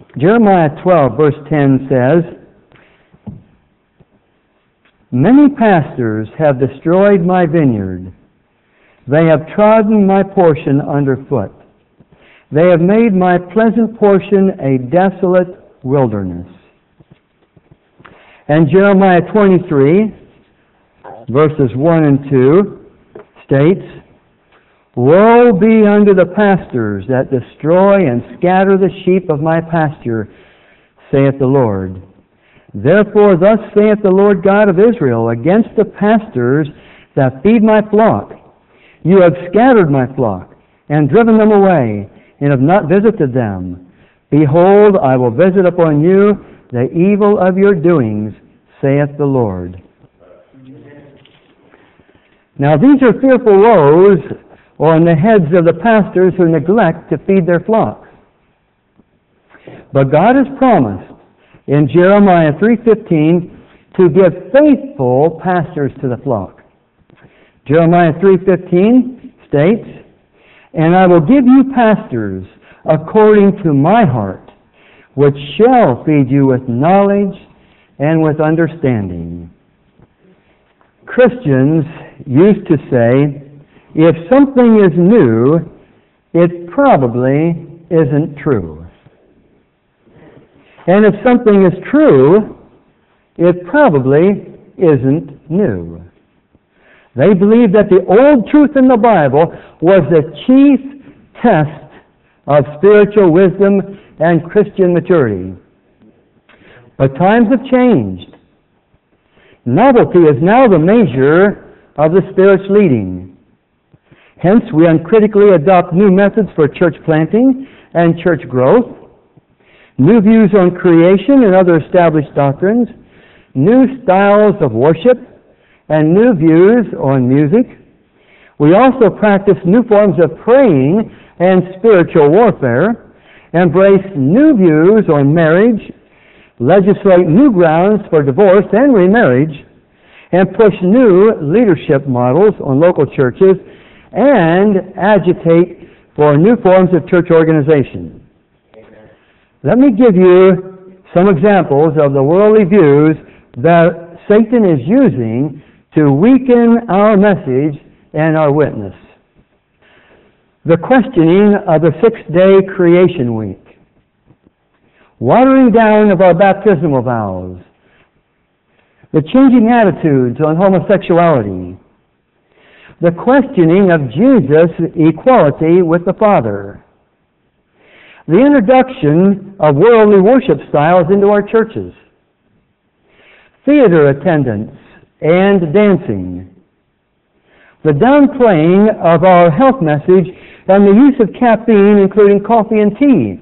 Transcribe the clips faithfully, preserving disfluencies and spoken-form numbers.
Jeremiah twelve, verse ten says, "Many pastors have destroyed my vineyard. They have trodden my portion underfoot. They have made my pleasant portion a desolate wilderness." And Jeremiah twenty-three, verses one and two, states, "Woe be unto the pastors that destroy and scatter the sheep of my pasture, saith the Lord. Therefore thus saith the Lord God of Israel against the pastors that feed my flock. You have scattered my flock, and driven them away, and have not visited them. Behold, I will visit upon you the evil of your doings, saith the Lord." Now these are fearful woes on the heads of the pastors who neglect to feed their flocks. But God has promised in Jeremiah three fifteen to give faithful pastors to the flock. Jeremiah three fifteen states, "And I will give you pastors according to my heart, which shall feed you with knowledge and with understanding." Christians used to say, if something is new, it probably isn't true. And if something is true, it probably isn't new. They believed that the old truth in the Bible was the chief test of spiritual wisdom and Christian maturity. But times have changed. Novelty is now the measure of the Spirit's leading. Hence, we uncritically adopt new methods for church planting and church growth, new views on creation and other established doctrines, new styles of worship, and new views on music. We also practice new forms of praying and spiritual warfare, embrace new views on marriage, legislate new grounds for divorce and remarriage, and push new leadership models on local churches, and agitate for new forms of church organization. Amen. Let me give you some examples of the worldly views that Satan is using to weaken our message and our witness. The questioning of the six-day creation week. Watering down of our baptismal vows. The changing attitudes on homosexuality. The questioning of Jesus' equality with the Father. The introduction of worldly worship styles into our churches. Theater attendance and dancing. The downplaying of our health message and the use of caffeine, including coffee and tea.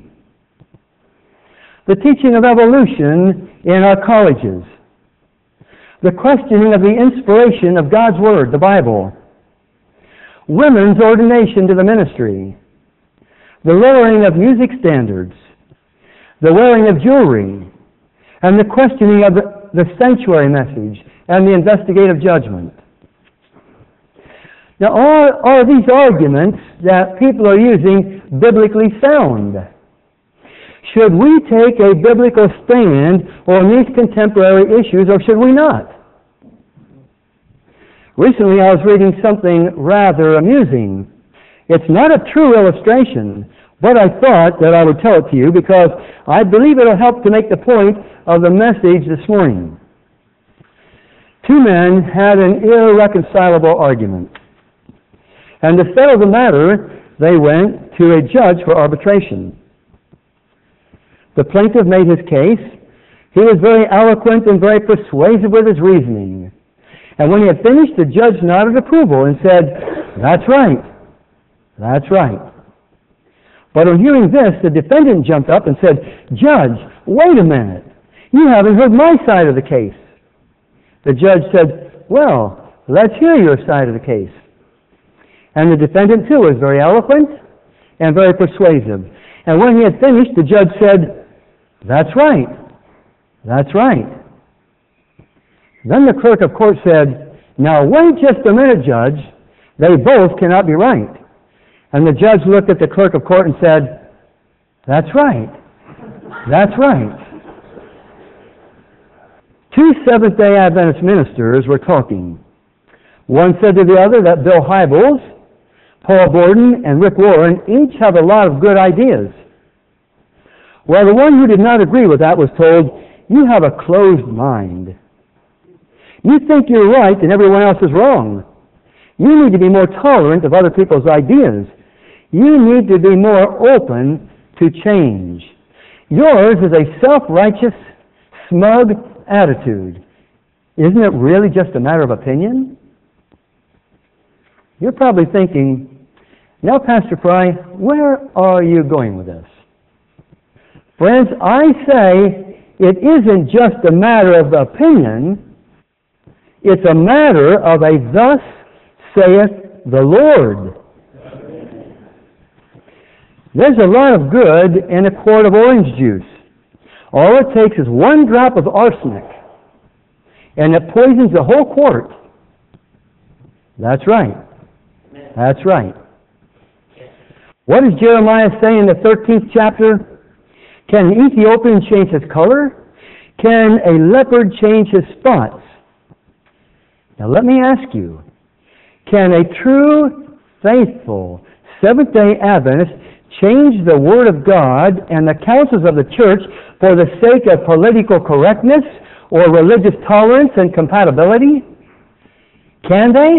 The teaching of evolution in our colleges. The questioning of the inspiration of God's Word, the Bible. Women's ordination to the ministry. The lowering of music standards. The wearing of jewelry. And the questioning of the, the sanctuary message and the investigative judgment. Now, are, are these arguments that people are using biblically sound? Should we take a biblical stand on these contemporary issues, or should we not? Recently I was reading something rather amusing. It's not a true illustration, but I thought that I would tell it to you because I believe it will help to make the point of the message this morning. Two men had an irreconcilable argument. And to settle the matter, they went to a judge for arbitration. The plaintiff made his case. He was very eloquent and very persuasive with his reasoning. And when he had finished, the judge nodded approval and said, "That's right. That's right." But on hearing this, the defendant jumped up and said, "Judge, wait a minute. You haven't heard my side of the case." The judge said, "Well, let's hear your side of the case." And the defendant, too, was very eloquent and very persuasive. And when he had finished, the judge said, "That's right. That's right." Then the clerk of court said, "Now wait just a minute, Judge. They both cannot be right." And the judge looked at the clerk of court and said, "That's right. That's right. Two Seventh-day Adventist ministers were talking. One said to the other that Bill Hybels, Paul Borden, and Rick Warren each have a lot of good ideas. Well, the one who did not agree with that was told, "You have a closed mind. You think you're right and everyone else is wrong. You need to be more tolerant of other people's ideas. You need to be more open to change. Yours is a self-righteous, smug attitude. Isn't it really just a matter of opinion?" You're probably thinking, "Now, Pastor Fry, where are you going with this?" Friends, I say it isn't just a matter of opinion. It's a matter of a "thus saith the Lord." There's a lot of good in a quart of orange juice. All it takes is one drop of arsenic, and it poisons the whole quart. That's right. That's right. What does Jeremiah say in the thirteenth chapter? Can an Ethiopian change his color? Can a leopard change his spots? Now let me ask you, can a true, faithful Seventh-day Adventist change the Word of God and the counsels of the church for the sake of political correctness or religious tolerance and compatibility? Can they?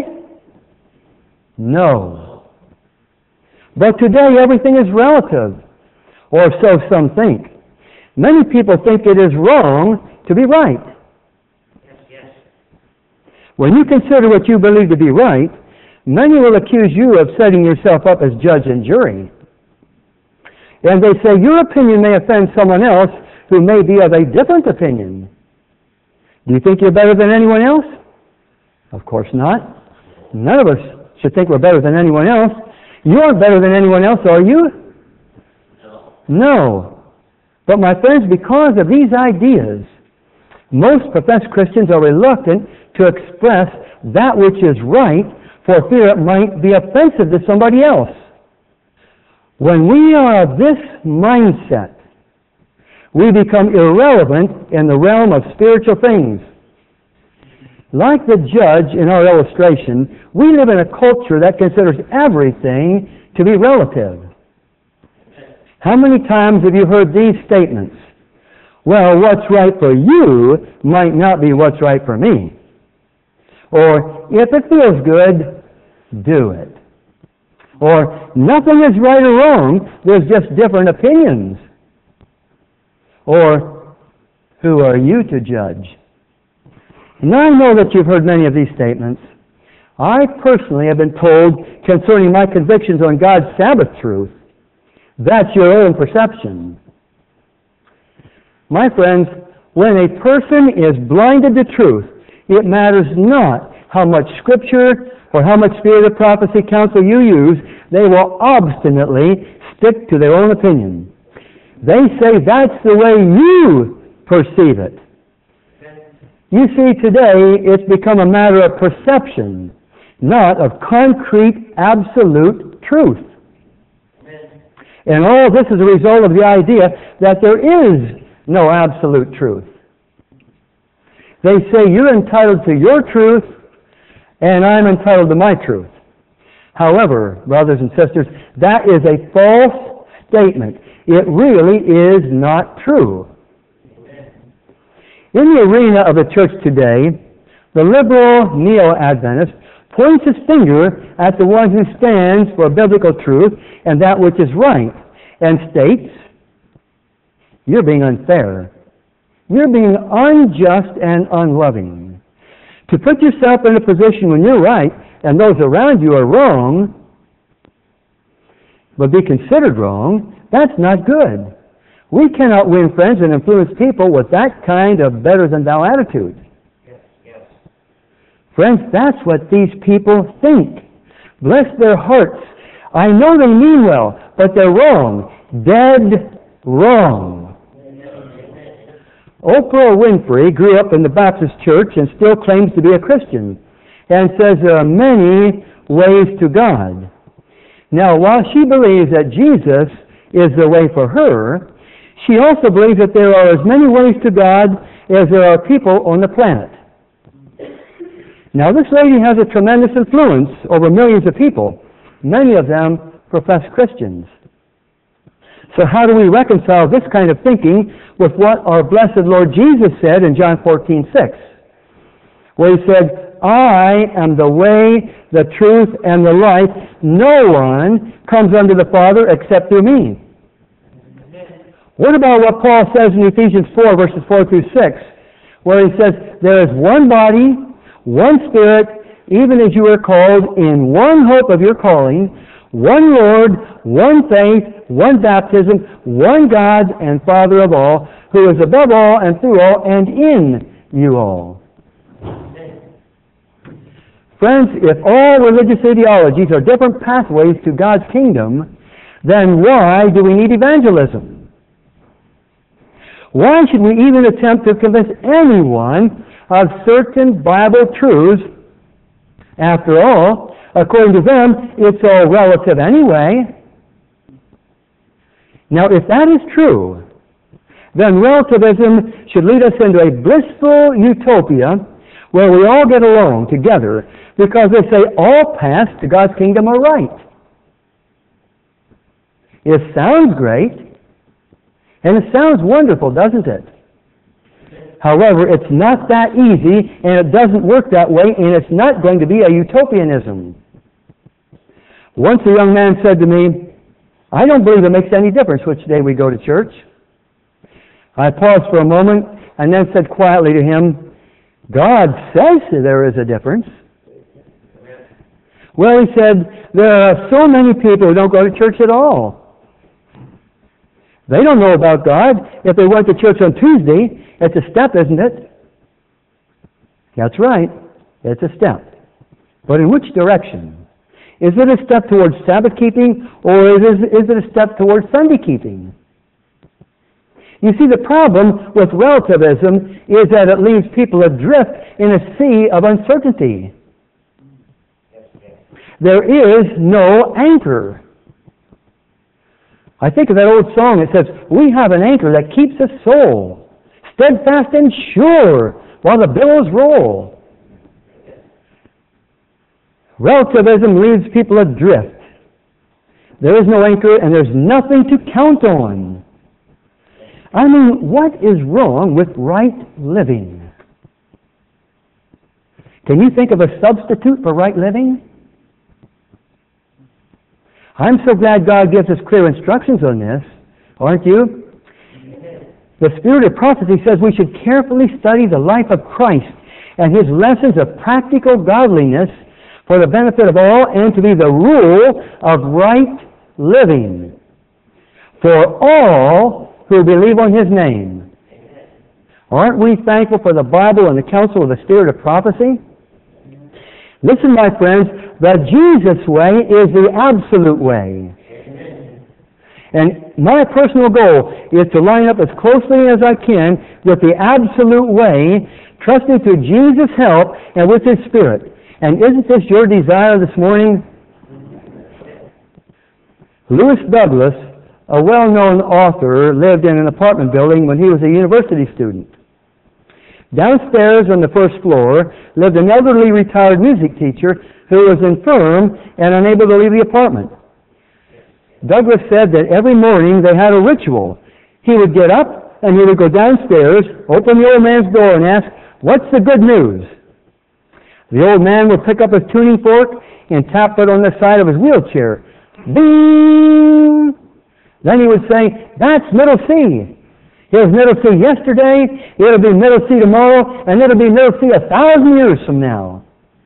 No. But today everything is relative, or so some think. Many people think it is wrong to be right. Yes, yes. When you consider what you believe to be right, many will accuse you of setting yourself up as judge and jury. And they say your opinion may offend someone else who may be of a different opinion. Do you think you're better than anyone else? Of course not. None of us should think we're better than anyone else. You aren't better than anyone else, are you? No. No. But my friends, because of these ideas, most professed Christians are reluctant to express that which is right for fear it might be offensive to somebody else. When we are of this mindset, we become irrelevant in the realm of spiritual things. Like the judge in our illustration, we live in a culture that considers everything to be relative. How many times have you heard these statements? Well, what's right for you might not be what's right for me. Or, if it feels good, do it. Or, nothing is right or wrong, there's just different opinions. Or, who are you to judge? Now I know that you've heard many of these statements. I personally have been told concerning my convictions on God's Sabbath truth, that's your own perception. My friends, when a person is blinded to truth, it matters not how much Scripture or how much spirit of prophecy counsel you use, they will obstinately stick to their own opinion. They say that's the way you perceive it. You see, today it's become a matter of perception, not of concrete, absolute truth. And all this is a result of the idea that there is no absolute truth. They say you're entitled to your truth, and I'm entitled to my truth. However, brothers and sisters, that is a false statement. It really is not true. In the arena of the church today, the liberal neo-Adventist points his finger at the one who stands for biblical truth and that which is right, and states, you're being unfair. You're being unjust and unloving. To put yourself in a position when you're right and those around you are wrong, but be considered wrong, that's not good. We cannot win friends and influence people with that kind of better-than-thou attitude. Yes, yes. Friends, that's what these people think. Bless their hearts. I know they mean well, but they're wrong. Dead wrong. Oprah Winfrey grew up in the Baptist church and still claims to be a Christian and says there are many ways to God. Now, while she believes that Jesus is the way for her, She also believes that there are as many ways to God as there are people on the planet. Now, this lady has a tremendous influence over millions of people. Many of them profess Christians. So how do we reconcile this kind of thinking with what our blessed Lord Jesus said in John fourteen six, where he said, I am the way, the truth, and the life. No one comes unto the Father except through me. What about what Paul says in Ephesians four, verses four through six, where he says, there is one body, one Spirit, even as you are called, in one hope of your calling, one Lord, one faith, one baptism, one God and Father of all, who is above all and through all and in you all. Friends, if all religious ideologies are different pathways to God's kingdom, then why do we need evangelism? Why should we even attempt to convince anyone of certain Bible truths? After all, according to them, it's all relative anyway. Now, if that is true, then relativism should lead us into a blissful utopia where we all get along together because they say all paths to God's kingdom are right. It sounds great, and it sounds wonderful, doesn't it? However, it's not that easy, and it doesn't work that way, and it's not going to be a utopianism. Once a young man said to me, I don't believe it makes any difference which day we go to church. I paused for a moment and then said quietly to him, God says there is a difference. Well, he said, there are so many people who don't go to church at all. They don't know about God. If they went to church on Tuesday, it's a step, isn't it? That's right. It's a step. But in which direction? Is it a step towards Sabbath keeping, or is it, is it a step towards Sunday keeping? You see, the problem with relativism is that it leaves people adrift in a sea of uncertainty. There is no anchor. I think of that old song that says, we have an anchor that keeps us soul, steadfast and sure, while the billows roll. Relativism leaves people adrift. There is no anchor and there's nothing to count on. I mean, what is wrong with right living? Can you think of a substitute for right living? I'm so glad God gives us clear instructions on this, aren't you? The Spirit of prophecy says we should carefully study the life of Christ and His lessons of practical godliness for the benefit of all and to be the rule of right living for all who believe on His name. Aren't we thankful for the Bible and the counsel of the Spirit of prophecy? Listen, my friends, the Jesus way is the absolute way. And my personal goal is to line up as closely as I can with the absolute way, trusting to Jesus' help and with His Spirit. And isn't this your desire this morning? Lewis Douglas, a well-known author, lived in an apartment building when he was a university student. Downstairs on the first floor lived an elderly retired music teacher who was infirm and unable to leave the apartment. Douglas said that every morning they had a ritual. He would get up and he would go downstairs, open the old man's door and ask, "What's the good news?" The old man would pick up his tuning fork and tap it on the side of his wheelchair. Bing! Then he would say, "That's middle C. Here's middle C yesterday, it'll be middle C tomorrow, and it'll be middle C a thousand years from now."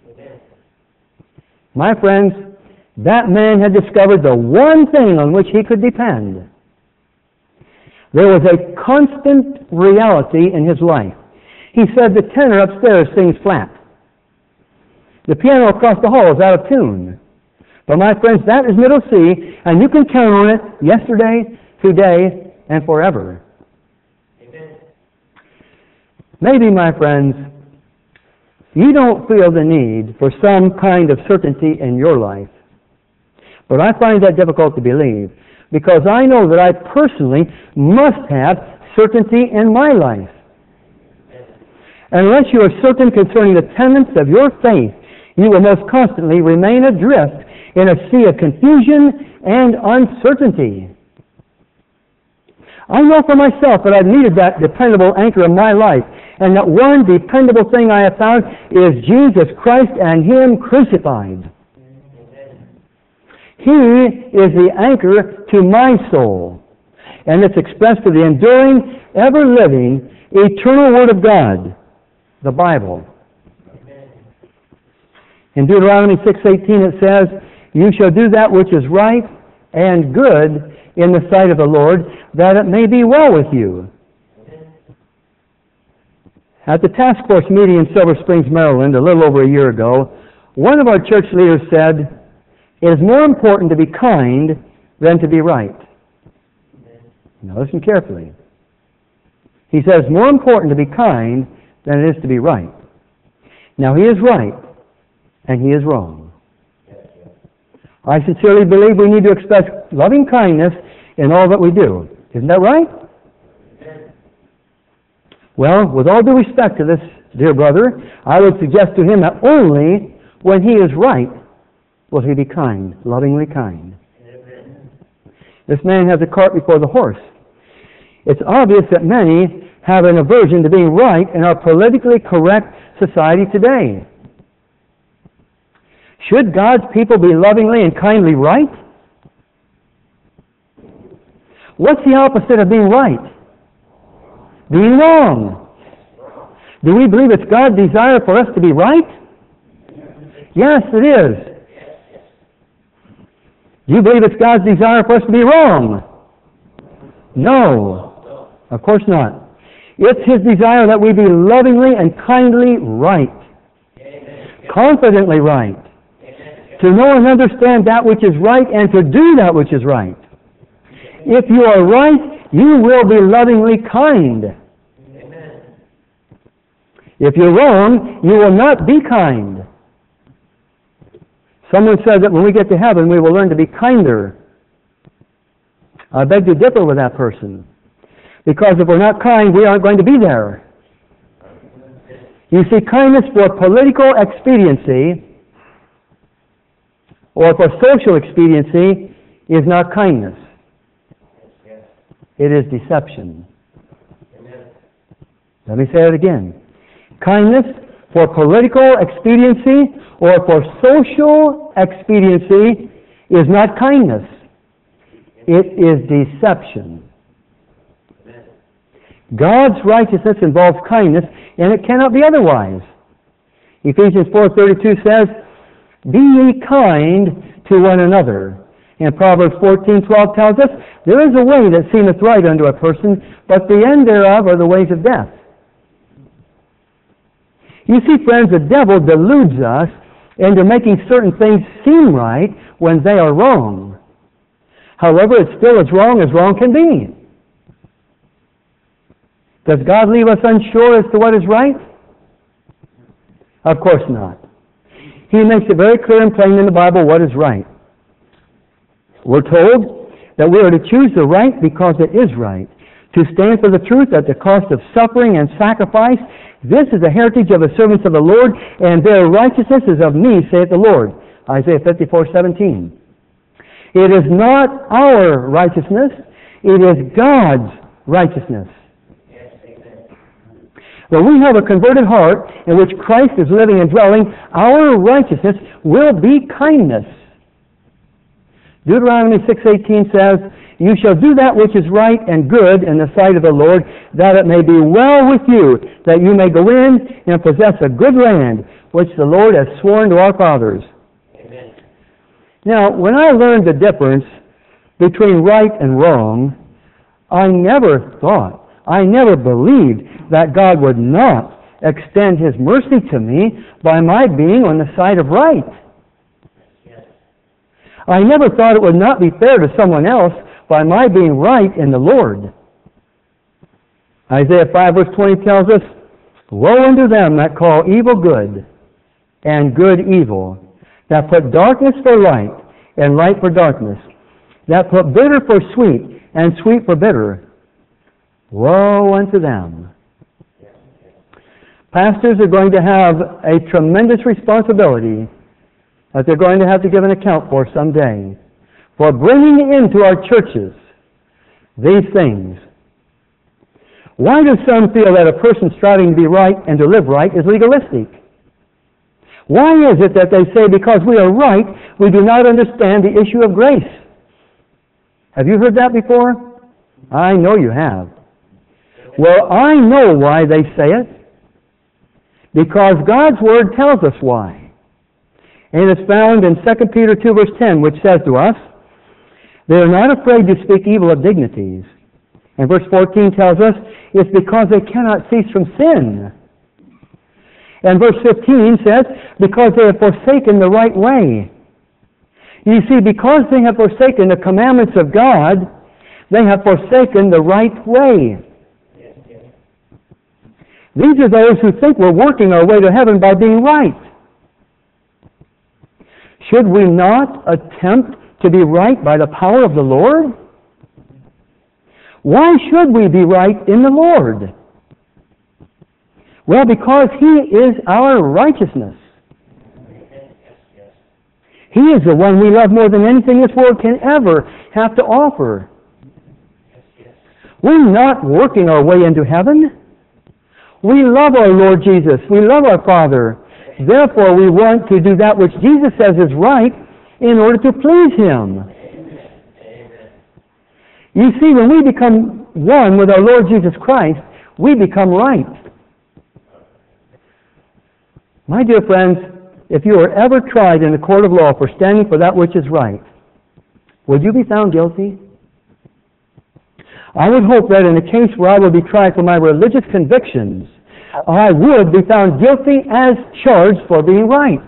My friends, that man had discovered the one thing on which he could depend. There was a constant reality in his life. He said the tenor upstairs sings flat. The piano across the hall is out of tune. But my friends, that is middle C, and you can count on it yesterday, today, and forever. Amen. Maybe, my friends, you don't feel the need for some kind of certainty in your life. But I find that difficult to believe. because I know that I personally must have certainty in my life. Unless you are certain concerning the tenets of your faith, you will most constantly remain adrift in a sea of confusion and uncertainty. I know for myself that I've needed that dependable anchor in my life, and that one dependable thing I have found is Jesus Christ and Him crucified. He is the anchor to my soul, and it's expressed through the enduring, ever-living, eternal Word of God, the Bible. In Deuteronomy six eighteen it says, "You shall do that which is right and good in the sight of the Lord, that it may be well with you." At the task force meeting in Silver Springs, Maryland, a little over a year ago, one of our church leaders said, "It is more important to be kind than to be right." Now listen carefully. He says, more important to be kind than it is to be right. Now he is right, and he is wrong. I sincerely believe we need to express loving kindness in all that we do. Isn't that right? Well, with all due respect to this dear brother, I would suggest to him that only when he is right will he be kind, lovingly kind. This man has a cart before the horse. It's obvious that many have an aversion to being right in our politically correct society today. Should God's people be lovingly and kindly right? What's the opposite of being right? Being wrong. Do we believe it's God's desire for us to be right? Yes, it is. Do you believe it's God's desire for us to be wrong? No. Of course not. It's His desire that we be lovingly and kindly right. Confidently right. To know and understand that which is right and to do that which is right. If you are right, you will be lovingly kind. If you're wrong, you will not be kind. Someone said that when we get to heaven, we will learn to be kinder. I beg to differ with that person. Because if we're not kind, we aren't going to be there. You see, kindness for political expediency or for social expediency is not kindness. It is deception. Let me say it again. Kindness for political expediency or for social expediency is not kindness. It is deception. God's righteousness involves kindness, and it cannot be otherwise. Ephesians four thirty-two says, "Be ye kind to one another." And Proverbs fourteen twelve tells us, "There is a way that seemeth right unto a person, but the end thereof are the ways of death." You see, friends, the devil deludes us into making certain things seem right when they are wrong. However, it's still as wrong as wrong can be. Does God leave us unsure as to what is right? Of course not. He makes it very clear and plain in the Bible what is right. We're told that we are to choose the right because it is right, to stand for the truth at the cost of suffering and sacrifice. This is the heritage of the servants of the Lord, and their righteousness is of me, saith the Lord. Isaiah fifty-four seventeen. It is not our righteousness, it is God's righteousness. When we have a converted heart in which Christ is living and dwelling, our righteousness will be kindness. Deuteronomy six eighteen says, "You shall do that which is right and good in the sight of the Lord, that it may be well with you, that you may go in and possess a good land, which the Lord has sworn to our fathers." Amen. Now, when I learned the difference between right and wrong, I never thought, I never believed that God would not extend His mercy to me by my being on the side of right. Yes. I never thought it would not be fair to someone else by my being right in the Lord. Isaiah five verse twenty tells us, "Woe unto them that call evil good, and good evil, that put darkness for light, and light for darkness, that put bitter for sweet and sweet for bitter, woe unto them. Pastors are going to have a tremendous responsibility that they're going to have to give an account for someday, for bringing into our churches these things. Why do some feel that a person striving to be right and to live right is legalistic? Why is it that they say because we are right, we do not understand the issue of grace? Have you heard that before? I know you have. Well, I know why they say it. Because God's Word tells us why. And it's found in Second Peter two verse ten, which says to us, they are not afraid to speak evil of dignities. And verse fourteen tells us, it's because they cannot cease from sin. And verse fifteen says, because they have forsaken the right way. You see, because they have forsaken the commandments of God, they have forsaken the right way. These are those who think we're working our way to heaven by being right. Should we not attempt to be right by the power of the Lord? Why should we be right in the Lord? Well, because He is our righteousness. He is the one we love more than anything this world can ever have to offer. We're not working our way into heaven. We love our Lord Jesus. We love our Father. Therefore, we want to do that which Jesus says is right in order to please Him. You see, when we become one with our Lord Jesus Christ, we become right. My dear friends, if you are ever tried in the court of law for standing for that which is right, would you be found guilty? I would hope that in a case where I would be tried for my religious convictions, I would be found guilty as charged for being right.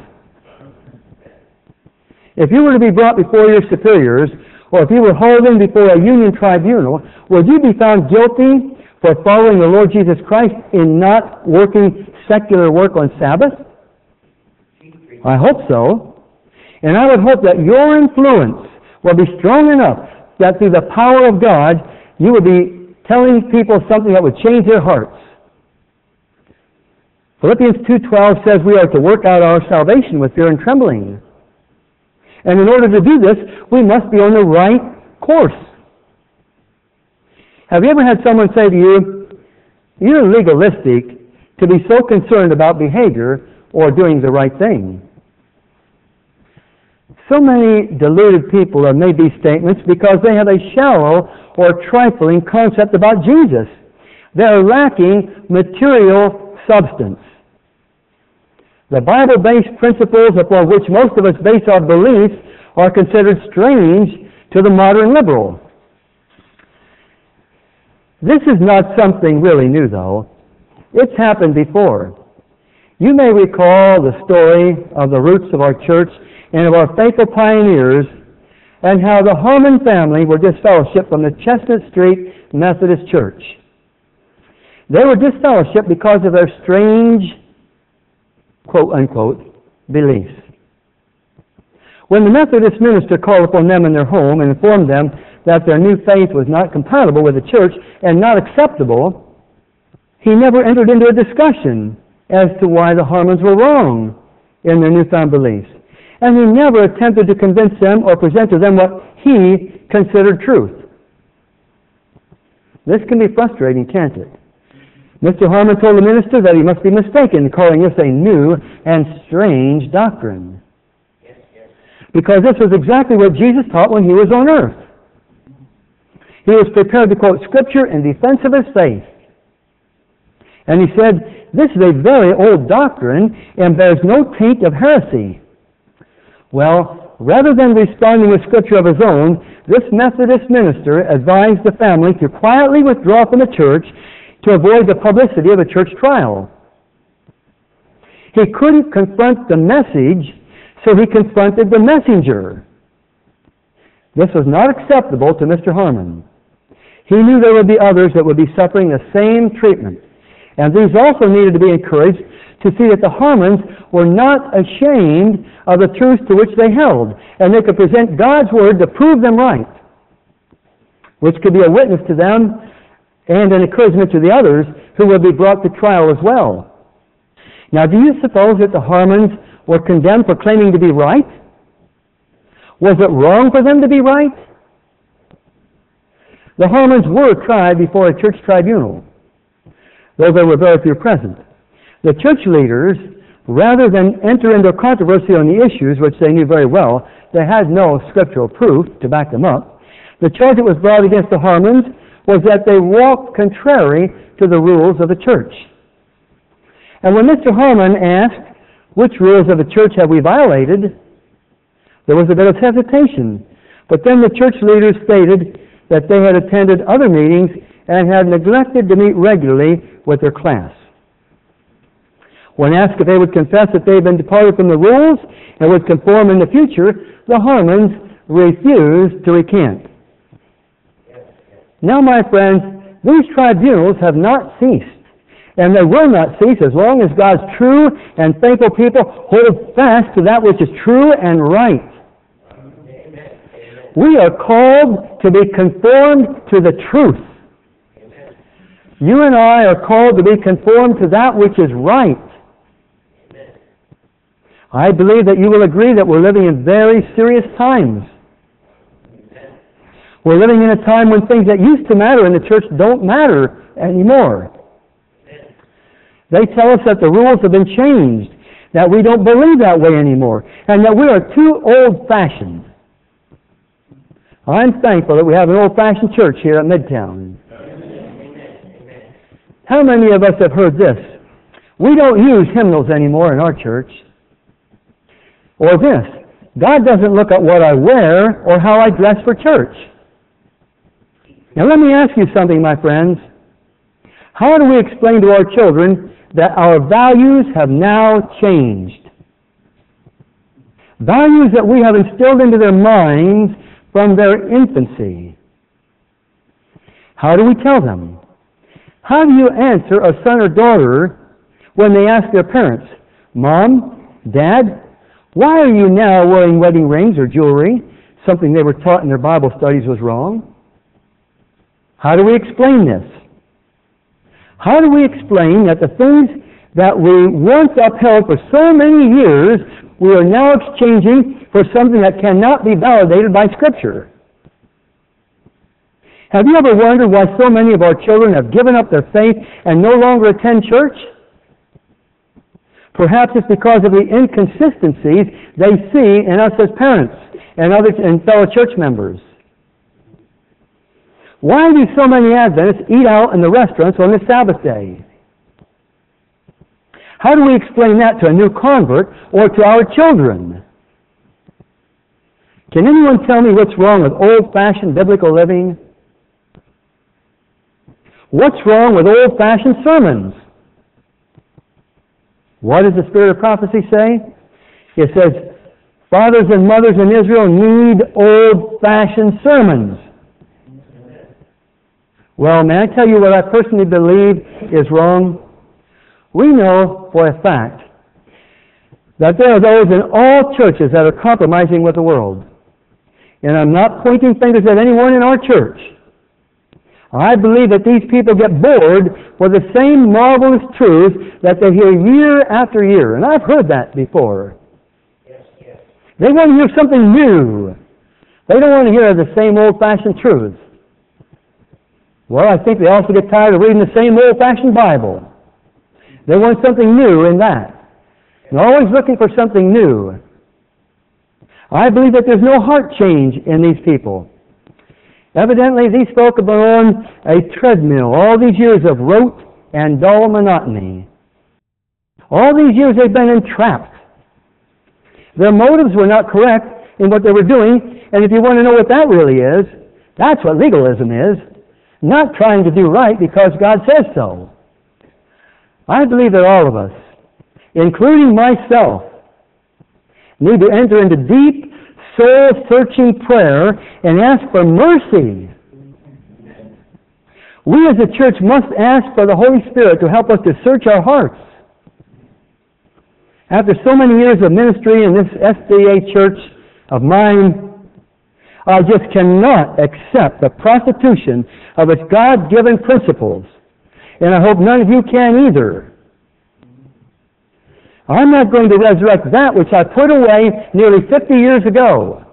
If you were to be brought before your superiors, or if you were hauled in before a union tribunal, would you be found guilty for following the Lord Jesus Christ in not working secular work on Sabbath? I hope so. And I would hope that your influence will be strong enough that through the power of God, you would be telling people something that would change their hearts. Philippians two twelve says we are to work out our salvation with fear and trembling. And in order to do this, we must be on the right course. Have you ever had someone say to you, you're legalistic to be so concerned about behavior or doing the right thing? So many deluded people have made these statements because they have a shallow or trifling concept about Jesus. They are lacking material substance. The Bible-based principles upon which most of us base our beliefs are considered strange to the modern liberal. This is not something really new, though. It's happened before. You may recall the story of the roots of our church and of our faithful pioneers, and how the Harmon family were disfellowshipped from the Chestnut Street Methodist Church. They were disfellowshipped because of their strange, quote-unquote, beliefs. When the Methodist minister called upon them in their home and informed them that their new faith was not compatible with the church and not acceptable, he never entered into a discussion as to why the Harmons were wrong in their newfound beliefs. And he never attempted to convince them or present to them what he considered truth. This can be frustrating, can't it? Mister Harmon told the minister that he must be mistaken, calling this a new and strange doctrine. Yes, yes. Because this was exactly what Jesus taught when he was on earth. He was prepared to quote Scripture in defense of his faith. And he said, this is a very old doctrine and bears no taint of heresy. Well, rather than responding with Scripture of his own, this Methodist minister advised the family to quietly withdraw from the church to avoid the publicity of a church trial. He couldn't confront the message, so he confronted the messenger. This was not acceptable to Mister Harmon. He knew there would be others that would be suffering the same treatment, and these also needed to be encouraged to see that the Harmons were not ashamed of the truths to which they held, and they could present God's Word to prove them right. which could be a witness to them and an encouragement to the others who will be brought to trial as well. Now, do you suppose that the Harmons were condemned for claiming to be right? Was it wrong for them to be right? The Harmons were tried before a church tribunal, though there were very few present. The church leaders, rather than enter into a controversy on the issues, which they knew very well, they had no scriptural proof to back them up. The charge that was brought against the Harmons was that they walked contrary to the rules of the church. And when Mister Harmon asked, which rules of the church have we violated, there was a bit of hesitation. But then the church leaders stated that they had attended other meetings and had neglected to meet regularly with their class. When asked if they would confess that they had been departed from the rules and would conform in the future, the Harmons refused to recant. Now, my friends, these tribunals have not ceased, and they will not cease as long as God's true and faithful people hold fast to that which is true and right. We are called to be conformed to the truth. You and I are called to be conformed to that which is right. I believe that you will agree that we're living in very serious times. We're living in a time when things that used to matter in the church don't matter anymore. They tell us that the rules have been changed, that we don't believe that way anymore, and that we are too old-fashioned. I'm thankful that we have an old-fashioned church here at Midtown. How many of us have heard this? We don't use hymnals anymore in our church. Or this, God doesn't look at what I wear or how I dress for church. Now let me ask you something, my friends. How do we explain to our children that our values have now changed? Values that we have instilled into their minds from their infancy. How do we tell them? How do you answer a son or daughter when they ask their parents, Mom, Dad, why are you now wearing wedding rings or jewelry? Something they were taught in their Bible studies was wrong. How do we explain this? How do we explain that the things that we once upheld for so many years, we are now exchanging for something that cannot be validated by Scripture? Have you ever wondered why so many of our children have given up their faith and no longer attend church? Perhaps it's because of the inconsistencies they see in us as parents and other and fellow church members. Why do so many Adventists eat out in the restaurants on the Sabbath day? How do we explain that to a new convert or to our children? Can anyone tell me what's wrong with old-fashioned biblical living? What's wrong with old-fashioned sermons? What does the Spirit of Prophecy say? It says, fathers and mothers in Israel need old-fashioned sermons. Well, may I tell you what I personally believe is wrong? We know for a fact that there are those in all churches that are compromising with the world. And I'm not pointing fingers at anyone in our church. I believe that these people get bored with the same marvelous truths that they hear year after year. And I've heard that before. Yes, yes. They want to hear something new. They don't want to hear the same old-fashioned truths. Well, I think they also get tired of reading the same old-fashioned Bible. They want something new in that. They're always looking for something new. I believe that there's no heart change in these people. Evidently, these folk have been on a treadmill all these years of rote and dull monotony. All these years they've been entrapped. Their motives were not correct in what they were doing, and if you want to know what that really is, that's what legalism is. Not trying to do right because God says so. I believe that all of us, including myself, need to enter into deep, soul-searching prayer and ask for mercy. We as a church must ask for the Holy Spirit to help us to search our hearts. After so many years of ministry in this S D A church of mine, I just cannot accept the prostitution of its God-given principles. And I hope none of you can either. I'm not going to resurrect that which I put away nearly fifty years ago.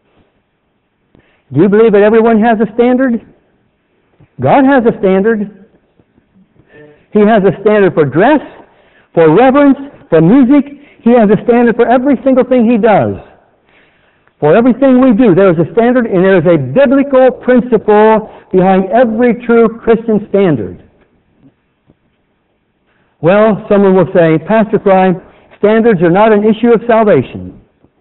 Do you believe that everyone has a standard? God has a standard. He has a standard for dress, for reverence, for music. He has a standard for every single thing He does. For everything we do, there is a standard, and there is a biblical principle behind every true Christian standard. Well, someone will say, Pastor Fry, standards are not an issue of salvation.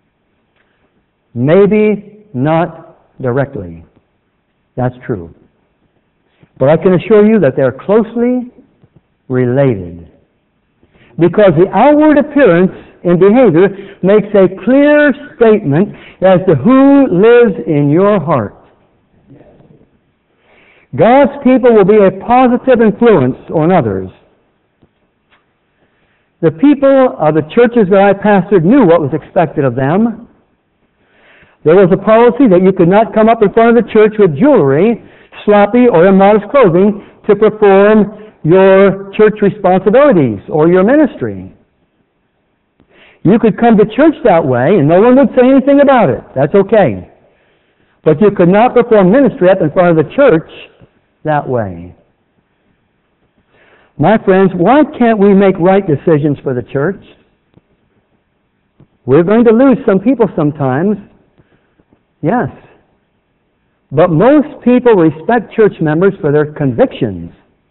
Maybe not directly. That's true. But I can assure you that they're closely related. Because the outward appearance and behavior makes a clear statement as to who lives in your heart. God's people will be a positive influence on others. The people of the churches that I pastored knew what was expected of them. There was a policy that you could not come up in front of the church with jewelry, sloppy or immodest clothing to perform your church responsibilities or your ministry. You could come to church that way and no one would say anything about it. That's okay. But you could not perform ministry up in front of the church that way. My friends, why can't we make right decisions for the church? We're going to lose some people sometimes. Yes. But most people respect church members for their convictions.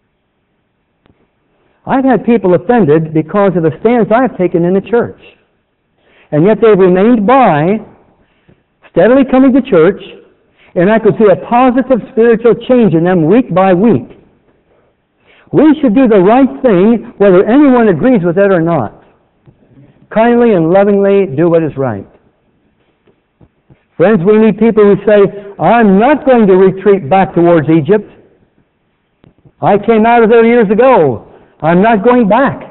I've had people offended because of the stands I've taken in the church. And yet they've remained by, steadily coming to church, and I could see a positive spiritual change in them week by week. We should do the right thing whether anyone agrees with it or not. Kindly and lovingly do what is right. Friends, we need people who say, I'm not going to retreat back towards Egypt. I came out of there years ago. I'm not going back.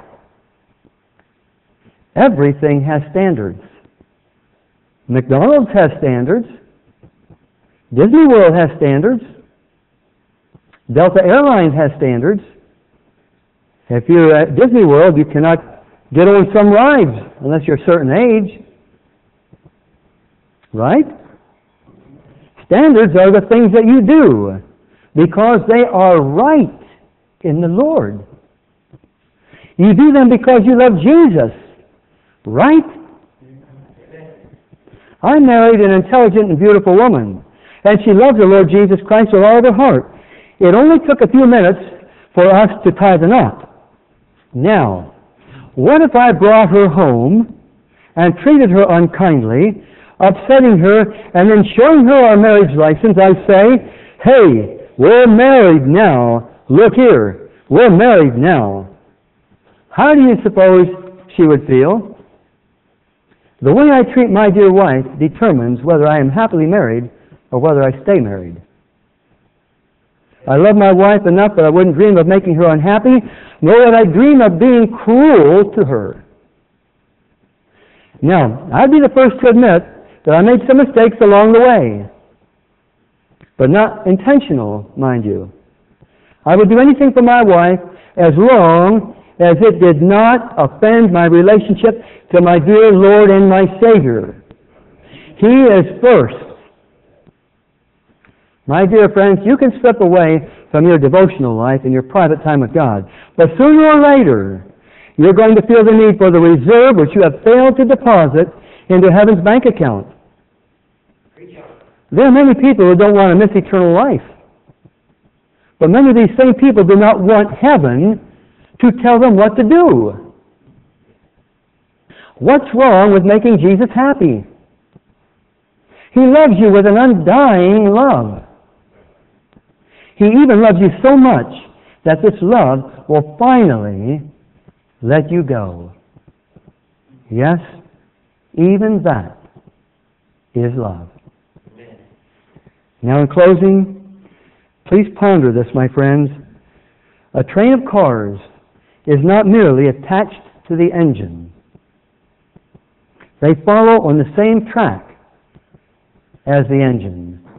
Everything has standards. McDonald's has standards. Disney World has standards. Delta Airlines has standards. If you're at Disney World, you cannot get on some rides unless you're a certain age. Right? Standards are the things that you do because they are right in the Lord. You do them because you love Jesus. Right? I married an intelligent and beautiful woman, and she loved the Lord Jesus Christ with all of her heart. It only took a few minutes for us to tie the knot. Now, what if I brought her home and treated her unkindly, upsetting her, and then showing her our marriage license? I say, hey, we're married now. Look here, we're married now. How do you suppose she would feel? The way I treat my dear wife determines whether I am happily married or whether I stay married. I love my wife enough that I wouldn't dream of making her unhappy, nor would I dream of being cruel to her. Now, I'd be the first to admit that I made some mistakes along the way, but not intentional, mind you. I would do anything for my wife as long as it did not offend my relationship to my dear Lord and my Savior. He is first. My dear friends, you can slip away from your devotional life and your private time with God, but sooner or later, you're going to feel the need for the reserve which you have failed to deposit into heaven's bank account. There are many people who don't want to miss eternal life, but many of these same people do not want heaven to tell them what to do. What's wrong with making Jesus happy? He loves you with an undying love. He even loves you so much that this love will finally let you go. Yes, even that is love. Now in closing, please ponder this, my friends. A train of cars is not merely attached to the engine. They follow on the same track as the engine.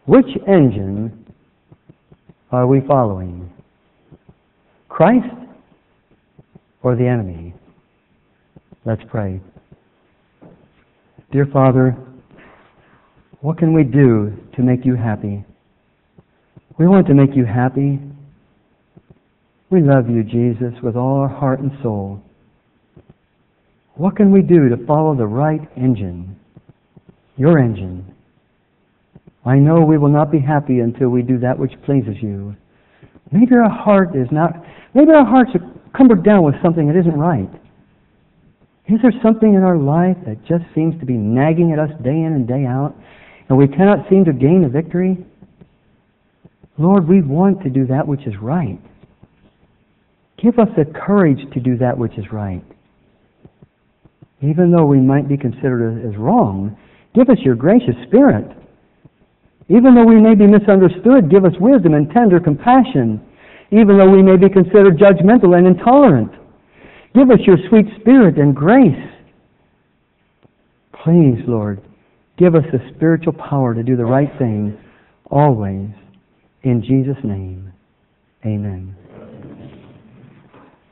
Which engine are we following? Christ or the enemy? Let's pray. Dear Father, what can we do to make you happy? We want to make you happy. We love you, Jesus, with all our heart and soul. What can we do to follow the right engine? Your engine. I know we will not be happy until we do that which pleases you. Maybe our heart is not, maybe our hearts are cumbered down with something that isn't right. Is there something in our life that just seems to be nagging at us day in and day out, and we cannot seem to gain a victory? Lord, we want to do that which is right. Give us the courage to do that which is right. Even though we might be considered as wrong, give us your gracious Spirit. Even though we may be misunderstood, give us wisdom and tender compassion. Even though we may be considered judgmental and intolerant, give us your sweet Spirit and grace. Please, Lord, give us the spiritual power to do the right thing always. In Jesus' name, amen.